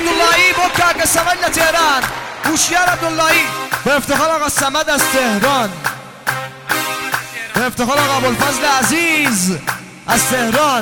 عبداللهی با کاک سمد تهران هوشیار عبداللهی به افتخار آقا سمد از تهران به افتخار آقا ابوالفضل عزیز از تهران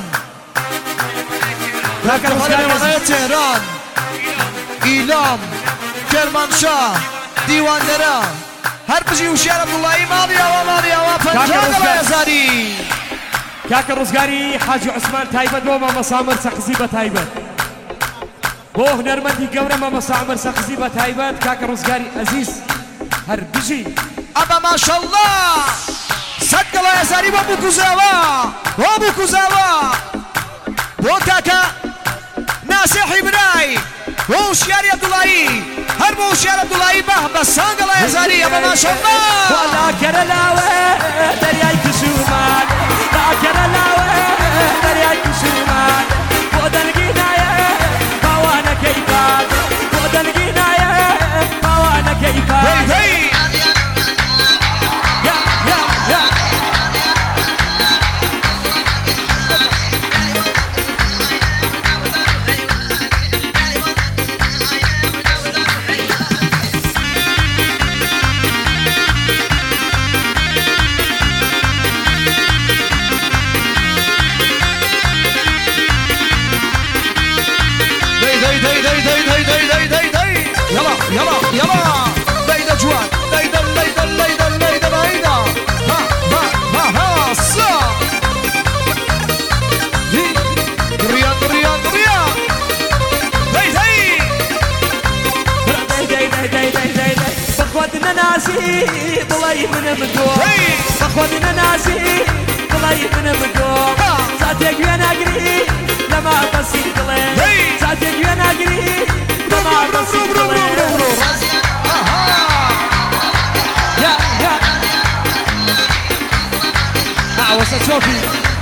به افتخار دیوانای تهران ایلام کرمانشاه دیواندره هر بجی هوشیار عبداللهی ماضی و 50 هزاری کاک ڕزگاری حاجی عوسمان تایبەت بۆ مامۆستا عومەر سەقزی بە تایبەت بۆ هونەرمەندی گەورە مامۆستا عومەر سەقزی بە تایبەت کاک ڕزگاری عەزیز هەر بژی ئەمە ماشەڵڵا سەد گەڵای هەزاری بۆ بووکوزاوە بۆ کاکە ناسێحی برای بۆ هوشیاری عەبدوڵایی هەر بۆ هوشیار عەبدوڵایی بە سان گەڵای هەزاری ئەمە ماشەڵڵا لاکەرە لاوێ دەریای کشومان لاکەرە لاوێ دەریای کشومان بۆ دەنگی نایە باوانەکەی باد بۆ دەنگی نایە باوانەکەی باد يلا ليلى جوان ليلى بعيدة ها صا رياض بخواتنا ناسي طلعي من بدون بخواتنا ناسي طلعي من بدون ساعتك وانا اقري لما بصير قليل ساعتك وانا اقري لما بصير قليل وستشوفي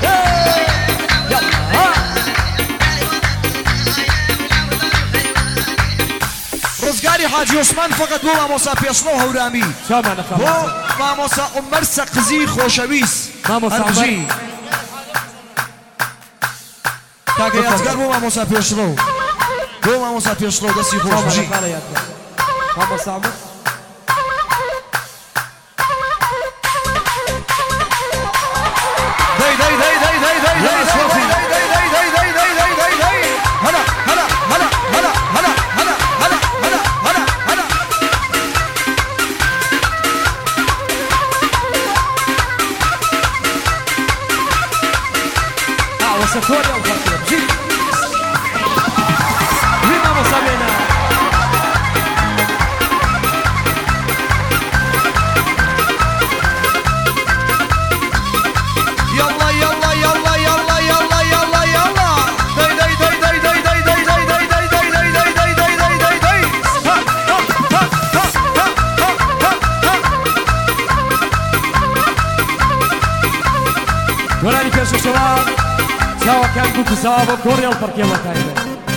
ڕزگاری حاجی عوسمان فقط بۆ مامۆستا پێشڵۆ هەورامی بۆ مامۆستا عومەر سەقزی خۆشەویست هەربژی کاکە یادگار بۆ مامۆستا پێشڵۆ دەستی خۆشبژی مامۆستا عومەر وسفوري أو خطير جي هنا مصابينا يلا وراني كاش الشباب سوا كان كوكو سوا كوريا البركيه وتايبه